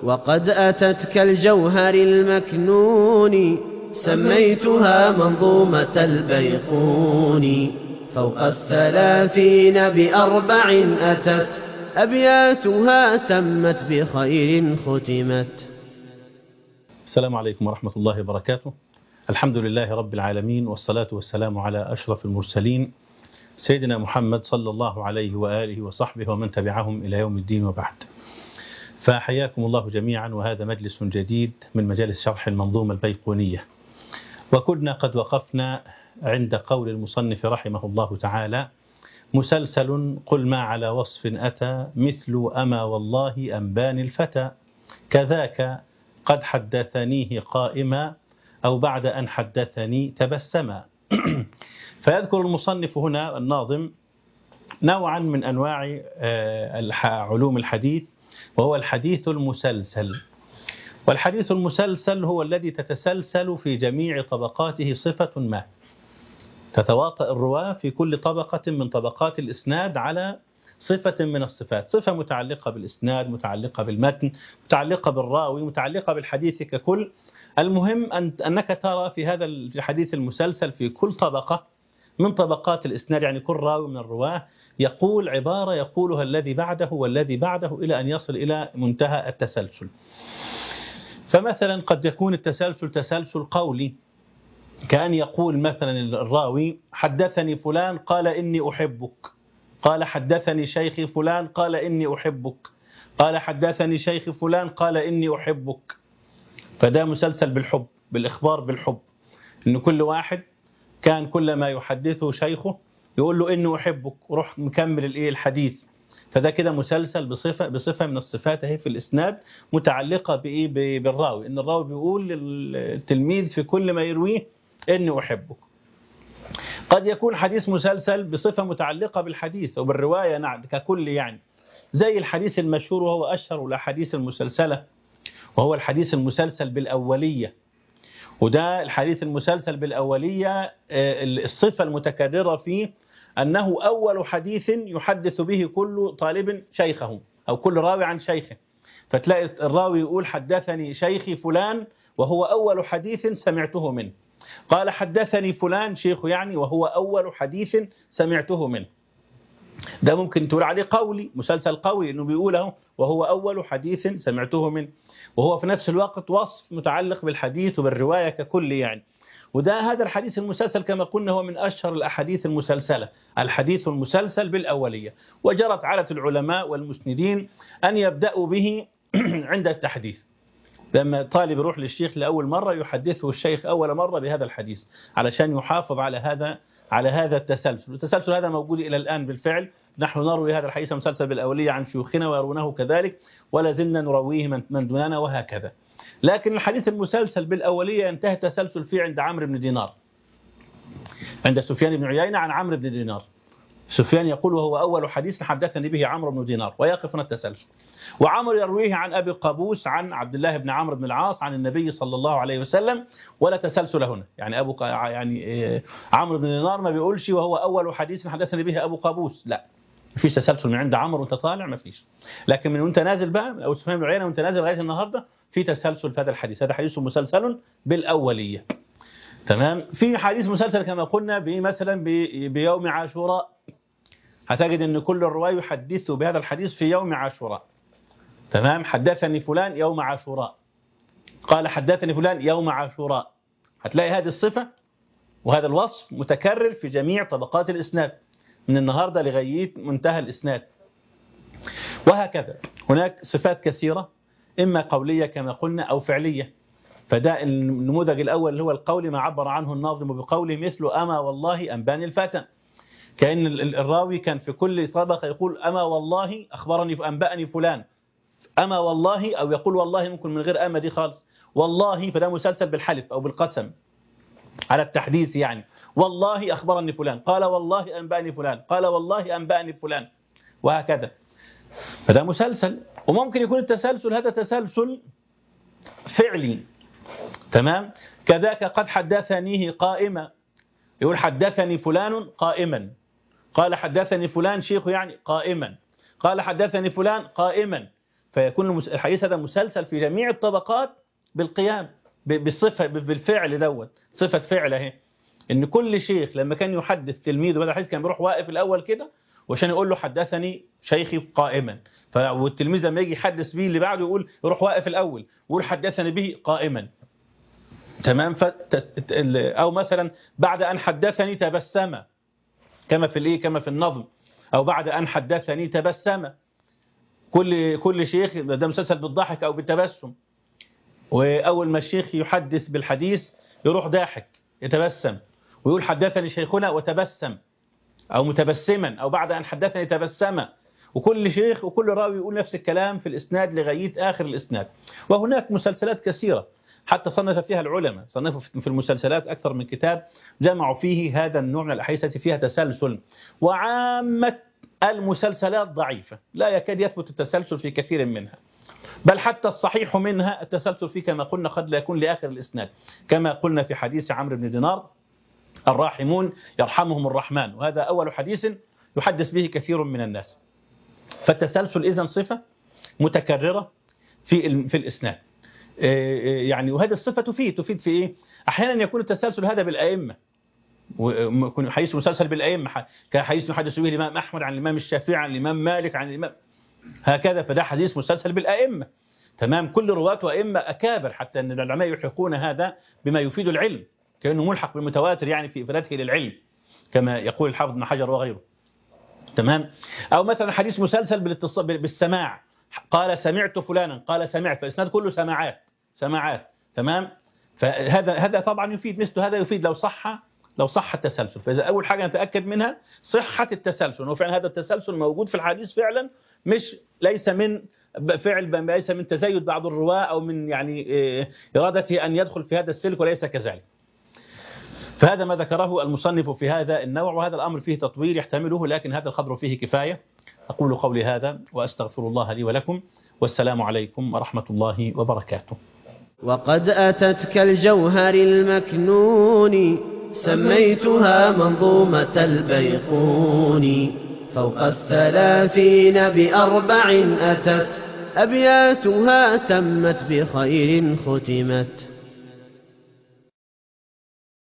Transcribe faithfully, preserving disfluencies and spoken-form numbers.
وقد أتت كالجوهر المكنون سميتها منظومة البيقون فوق الثلاثين بأربع أتت أبياتها تمت بخير ختمت. السلام عليكم ورحمة الله وبركاته. الحمد لله رب العالمين، والصلاة والسلام على أشرف المرسلين سيدنا محمد صلى الله عليه وآله وصحبه ومن تبعهم إلى يوم الدين وبعد. فحياكم الله جميعا، وهذا مجلس جديد من مجالس شرح المنظومة البيقونية. وكنا قد وقفنا عند قول المصنف رحمه الله تعالى: مسلسل قل ما على وصف أتى مثل أما والله أنبان الفتى كذاك قد حدثنيه قائما أو بعد أن حدثني تبسما. فيذكر المصنف هنا الناظم نوعا من أنواع علوم الحديث، وهو الحديث المسلسل. والحديث المسلسل هو الذي تتسلسل في جميع طبقاته صفة ما، تتواطأ الرواة في كل طبقة من طبقات الإسناد على صفة من الصفات، صفة متعلقة بالإسناد، متعلقة بالمتن، متعلقة بالراوي، متعلقة بالحديث ككل. المهم أن أنك ترى في هذا الحديث المسلسل في كل طبقة من طبقات الإسناد، يعني كل راوي من الرواة يقول عبارة يقولها الذي بعده والذي بعده إلى أن يصل إلى منتهى التسلسل. فمثلا قد يكون التسلسل تسلسل قولي، كأن يقول مثلا الراوي: حدثني فلان قال إني أحبك، قال حدثني شيخي فلان قال إني أحبك، قال حدثني شيخ فلان قال إني أحبك. فده مسلسل بالحب، بالإخبار بالحب، إن كل واحد كان كل ما يحدثه شيخه يقول له إني أحبك وروح مكمل الإيه الحديث. فده كده مسلسل بصفة بصفة من الصفات هي في الإسناد متعلقة بإيه بالراوي، إن الراوي بيقول للتلميذ في كل ما يرويه إني أحبك. قد يكون حديث مسلسل بصفة متعلقة بالحديث أو بالرواية نعم ككل، يعني زي الحديث المشهور وهو أشهر الأحاديث المسلسلة، وهو الحديث المسلسل بالأولية. وده الحديث المسلسل بالأولية الصفة المتكررة فيه أنه أول حديث يحدث به كل طالب شيخه أو كل راوي عن شيخه. فتلاقي الراوي يقول: حدثني شيخي فلان وهو أول حديث سمعته منه، قال حدثني فلان شيخه يعني وهو أول حديث سمعته منه. ده ممكن تقول عليه قولي، مسلسل قوي، إنه بيقوله وهو أول حديث سمعته منه، وهو في نفس الوقت وصف متعلق بالحديث وبالرواية ككل يعني. وده هذا الحديث المسلسل كما قلنا هو من أشهر الأحاديث المسلسلة، الحديث المسلسل بالأولية. وجرت عادة العلماء والمسندين أن يبدأوا به عند التحديث، لما طالب يروح للشيخ لأول مرة يحدثه الشيخ أول مرة بهذا الحديث علشان يحافظ على هذا على هذا التسلسل. التسلسل هذا موجود إلى الآن بالفعل، نحن نروي هذا الحديث المسلسل بالأولية عن شيوخنا ويرونه كذلك، ولا زلنا نرويه من دوننا وهكذا. لكن الحديث المسلسل بالأولية ينتهي التسلسل فيه عند عمرو بن دينار، عند سفيان بن عيينة عن عمرو بن دينار. سفيان يقول وهو أول حديث حدثني به عمرو بن دينار، ويقف هنا التسلسل. وعمرو يرويه عن أبي قابوس عن عبد الله بن عمرو بن العاص عن النبي صلى الله عليه وسلم، ولا تسلسل هنا. يعني أبو يعني عمرو بن دينار ما بيقولش وهو أول حديث حدثني به أبو قابوس، لا، مفيش تسلسل من عند عمرو وانت طالع، مفيش. لكن من وانت نازل بقى، أو سفيان بن عيينة وانت نازل لغاية النهارده في تسلسل في هذا الحديث. هذا حديث مسلسل بالأولية. تمام. في حديث مسلسل كما قلنا مثلا بيوم عاشوراء، هتجد ان كل الرواة يحدثوا بهذا الحديث في يوم عاشوراء. تمام. حدثني فلان يوم عاشوراء، قال حدثني فلان يوم عاشوراء. هتلاقي هذه الصفة وهذا الوصف متكرر في جميع طبقات الإسناد من النهاردة لغاية منتهى الإسناد. وهكذا هناك صفات كثيرة، إما قولية كما قلنا أو فعلية. فده النموذج الأول اللي هو القول، ما عبر عنه الناظم بقوله مثل أما والله أنبان الفتى. كأن الراوي كان في كل طبقة يقول أما والله أخبرني أنبأني فلان، أما والله، أو يقول والله ممكن من غير أما دي خالص، والله. فده مسلسل بالحلف أو بالقسم على التحديث، يعني والله أخبرني فلان، قال والله أنبأني فلان، قال والله أنبأني فلان، وهكذا. فده مسلسل. وممكن يكون التسلسل هذا تسلسل فعلي. تمام. كذاك قد حدثنيه قائما، يقول حدثني فلان قائما، قال حدثني فلان شيخ يعني قائما، قال حدثني فلان قائما. فيكون الحديث هذا مسلسل في جميع الطبقات بالقيام بالصفة بالفعل دوت صفة فعل اهي. ان كل شيخ لما كان يحدث تلميذه بدل الحديث كان بيروح واقف الاول كده وعشان يقول له حدثني شيخي قائما، والتلميذ لما يجي يحدث به اللي بعده يقول يروح واقف الاول ويقول حدثني به قائما. تمام. او مثلا بعد ان حدثني تبسم كما في الايه كما في النظم، او بعد ان حدثني تبسم. كل كل شيخ ده مسلسل بالضحك او بالتبسم، واول ما الشيخ يحدث بالحديث يروح ضاحك يتبسم ويقول حدثني شيخنا وتبسم، او متبسما، او بعد ان حدثني تبسم. وكل شيخ وكل راوي يقول نفس الكلام في الاسناد لغايه اخر الاسناد. وهناك مسلسلات كثيره حتى صنف فيها العلماء، صنفوا في المسلسلات أكثر من كتاب جمعوا فيه هذا النوع من الأحاديث التي فيها تسلسل. وعامة المسلسلات ضعيفة، لا يكاد يثبت التسلسل في كثير منها، بل حتى الصحيح منها التسلسل فيه كما قلنا قد لا يكون لآخر الإسناد، كما قلنا في حديث عمرو بن دينار الراحمون يرحمهم الرحمن، وهذا أول حديث يحدث به كثير من الناس. فالتسلسل إذن صفة متكررة في في الإسناد، يعني وهذه الصفة تفيد تفيد في إيه؟ أحيانا يكون التسلسل هذا بالأئمة، ويكون حديث مسلسل بالأئمة كحديث يحدث به الإمام أحمد عن الإمام الشافعي عن الإمام مالك عن الإمام هكذا، فده حديث مسلسل بالأئمة. تمام. كل رواته أئمة أكابر، حتى أن العلماء يلحقون هذا بما يفيد العلم كأنه ملحق بالمتواتر يعني في إفادته للعلم كما يقول الحافظ بن حجر وغيره. تمام. أو مثلا حديث مسلسل بالاتصال بالسماع، قال سمعت فلانا قال سمعت، فالإسناد كله سماعات سماعات. تمام. فهذا هذا طبعا يفيد، مثل هذا يفيد لو صح لو صح التسلسل. فإذا أول حاجة نتأكد منها صحة التسلسل، وفعلا هذا التسلسل موجود في الحديث فعلا، مش ليس من فعل ليس من تزايد بعض الرواة أو من يعني إرادته أن يدخل في هذا السلك، وليس كذلك. فهذا ما ذكره المصنف في هذا النوع، وهذا الأمر فيه تطوير يحتمله، لكن هذا القدر فيه كفاية. أقول قولي هذا وأستغفر الله لي ولكم، والسلام عليكم ورحمة الله وبركاته. وقد أتت كالجوهر المكنون سميتها منظومة البيقون، فوق الثلاثين بأربع أتت أبياتها تمت بخير ختمت.